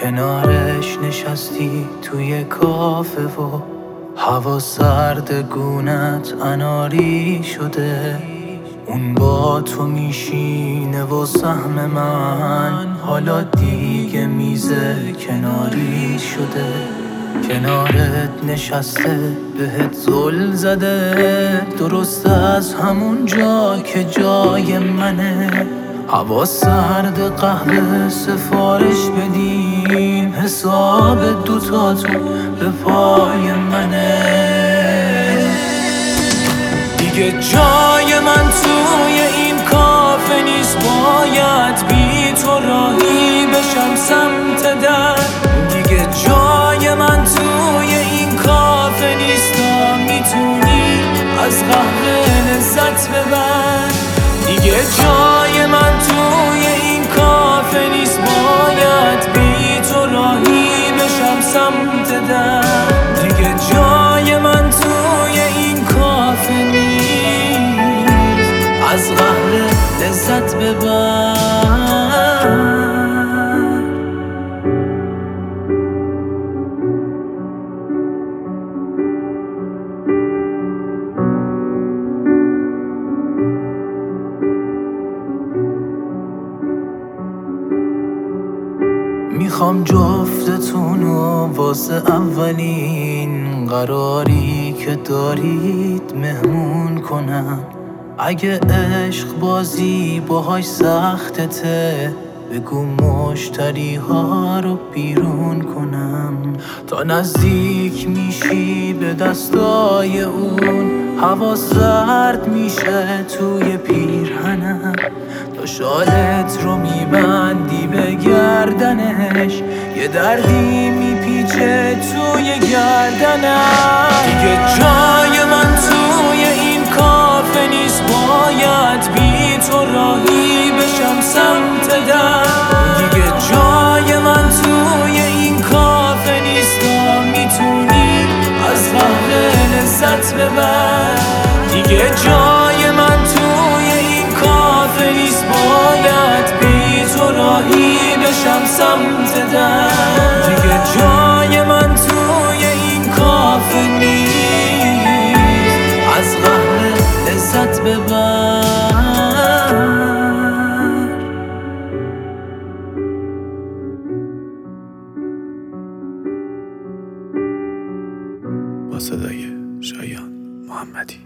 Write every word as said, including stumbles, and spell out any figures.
کنارش نشستی توی کافه و هوا سرد گونت اناری شده. اون با تو میشینه و سهم من حالا دیگه میزه کناری شده. کنارت نشسته بهت زل زده، درست از همون جا که جای منه. هوا سرد، قهوه سفارش بدین، حساب دوتاتون به پای منه. دیگه جای من توی این کافه نیست، باید بی تو راهی بشم سمت در. دیگه جای من توی این کافه نیست، تا میتونی از قهوه لذت ببر. دیگه جای من توی این کافه نیست، باید بی تو راهی بشم سمت در. دیگه جای من توی این کافه نیست، از قهوه لذت ببر. میخوام جفتتونو واسه اولین قراری که دارید مهمون کنم. اگه عشق بازی باهاش سختته، بگو مشتری ها رو بیرون کنم. تا نزدیک میشی به دستای اون، هوا سرد میشه توی پیرهنم. تا شالت رو میبندی به گردنش، یه دردی میپیچه توی گردنم. دیگه جای من توی این کافه نیست، باید بی تو راهی بشم سمت در. دیگه جای من توی این کافه نیست، تا میتونی از قهوه لذت ببر. دیگه جای من توی این کافه نیست، باید بی تو راهی بشم سمت در. دیگه جای من توی این کافه نیست، از قهوه لذت ببر. با صدای شایان محمدی.